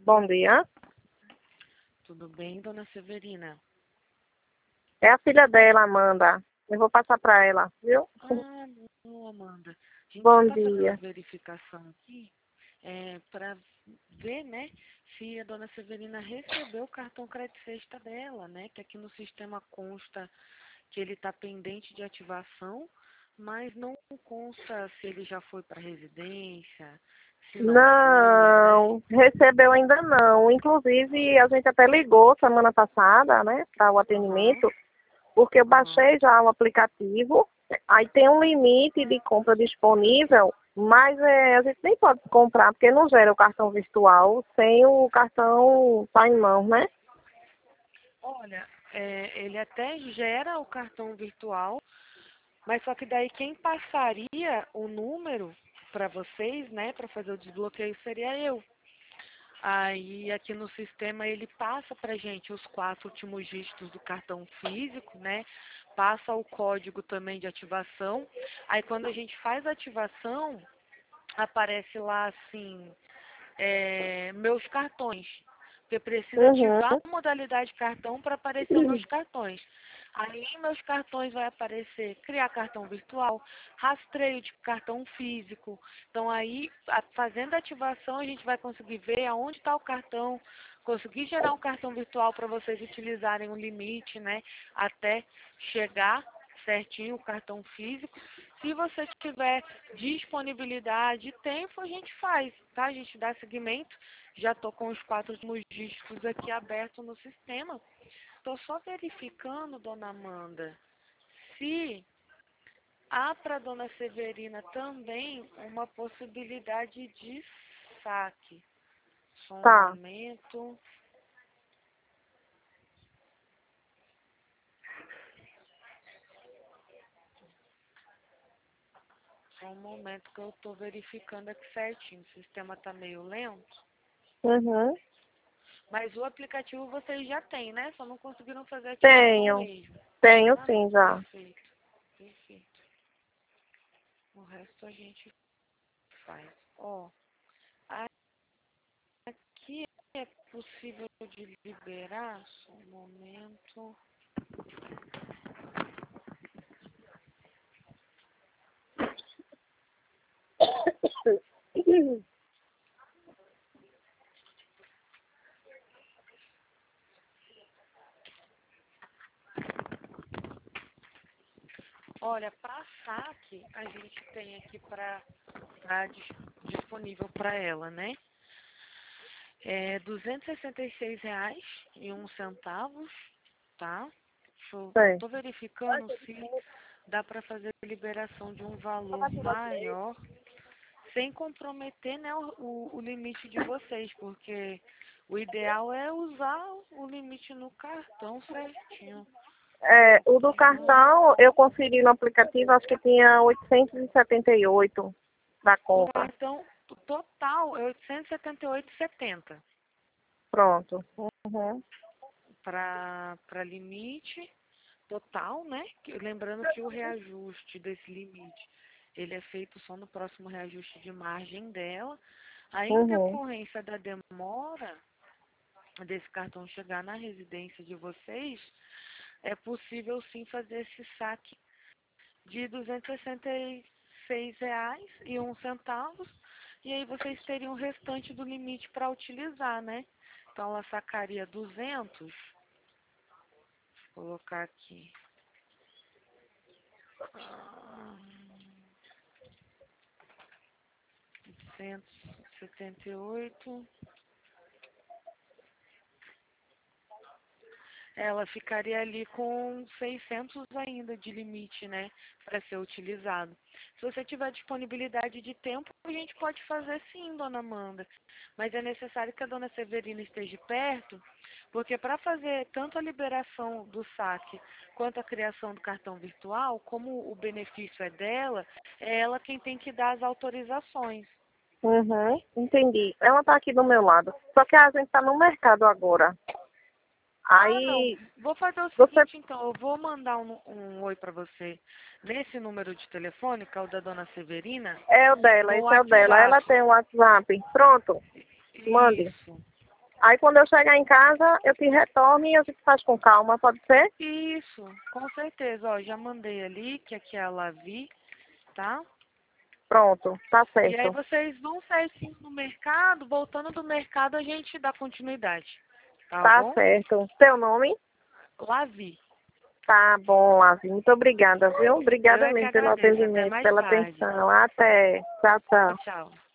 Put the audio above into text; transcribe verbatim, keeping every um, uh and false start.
Bom dia. Tudo bem, dona Severina? É a filha dela, Amanda. Eu vou passar para ela, viu? Ah, não, Amanda. A gente só Bom está fazendo a dia. verificação aqui é, para ver, né, se a dona Severina recebeu o cartão crédito sexta dela, né? Que aqui no sistema consta que ele está pendente de ativação, mas não consta se ele já foi para residência, se não foi, né? Não, recebeu ainda não. Inclusive, a gente até ligou semana passada, né, para o Aham, atendimento, porque eu aham. baixei já o aplicativo. Aí tem um limite de compra disponível, mas é, a gente nem pode comprar, porque não gera o cartão virtual sem o cartão estar em mãos, né? Olha, é, ele até gera o cartão virtual. Mas só que daí quem passaria o número para vocês, né, para fazer o desbloqueio seria eu. Aí aqui no sistema ele passa para gente os quatro últimos dígitos do cartão físico, né? Passa o código também de ativação. Aí quando a gente faz a ativação, aparece lá assim, é, meus cartões. Porque precisa Uhum. ativar a modalidade cartão para aparecer os meus cartões. Aí em meus cartões vai aparecer criar cartão virtual, rastreio de cartão físico. Então aí, a- fazendo a ativação, a gente vai conseguir ver aonde está o cartão, conseguir gerar um cartão virtual para vocês utilizarem o limite, né? Até chegar certinho o cartão físico. Se você tiver disponibilidade e tempo, a gente faz, tá? A gente dá seguimento. Já estou com os quatro últimos dígitos aqui abertos no sistema. Estou só verificando, dona Amanda, se há para dona Severina também uma possibilidade de saque. Só um Tá. momento. Só um momento que eu estou verificando aqui certinho. O sistema está meio lento. Uhum. Mas o aplicativo vocês já têm, né? Só não conseguiram fazer a ativação Tenho. mesmo. Tenho Ah, não. sim já. Perfeito. Perfeito. O resto a gente faz. Ó, aqui é possível de liberar? Só um momento. Olha, para saque, a gente tem aqui para disponível para ela, né? É duzentos e sessenta e seis reais e um centavos, tá? Deixa eu Sei. tô verificando se dá para fazer a liberação de um valor maior, sem comprometer, né, o, o, o limite de vocês, porque o ideal é usar o limite no cartão certinho. É, o do Cartão, cartão eu conferi no aplicativo, acho que tinha oitocentos e setenta e oito da o compra. cartão total é oitocentos e setenta e oito reais e setenta centavos Pronto. Uhum. para para limite total, né? Que- Lembrando que o reajuste desse limite, ele é feito só no próximo reajuste de margem dela. Aí, em Uhum. decorrência da demora desse cartão chegar na residência de vocês, é possível sim fazer esse saque de duzentos e sessenta e seis reais e um centavos, e aí vocês teriam o restante do limite para utilizar, né? Então ela sacaria duzentos, vou colocar aqui. Ah, cento e setenta e oito. Ela ficaria ali com seiscentos ainda de limite, né, para ser utilizado. Se você tiver disponibilidade de tempo, a gente pode fazer sim, dona Amanda. Mas é necessário que a dona Severina esteja perto, porque para fazer tanto a liberação do saque quanto a criação do cartão virtual, como o benefício é dela, é ela quem tem que dar as autorizações. Uhum. Entendi. Ela tá aqui do meu lado. Só que a gente tá no mercado agora. Ah, não. Aí Vou fazer o você seguinte, então. Eu vou mandar um, um oi para você nesse número de telefone, que é o da dona Severina, é o dela, no esse é o dela. Ela WhatsApp. tem o WhatsApp. Pronto. Mande. Isso. Aí quando eu chegar em casa, eu te retorno e a gente faz com calma, pode ser? Isso, com certeza. Ó, já mandei ali, que aqui é a Lavi, tá? Pronto, tá E aí certo. vocês vão certinho no mercado, voltando do mercado a gente dá continuidade, tá Tá bom? certo. Seu nome? Lavi. Tá bom, Lavi. Muito obrigada, viu? Eu Obrigada é que mesmo pelo agradeço. Até atendimento, mais pela tarde. atenção. Até. Tchau, tchau. Tchau.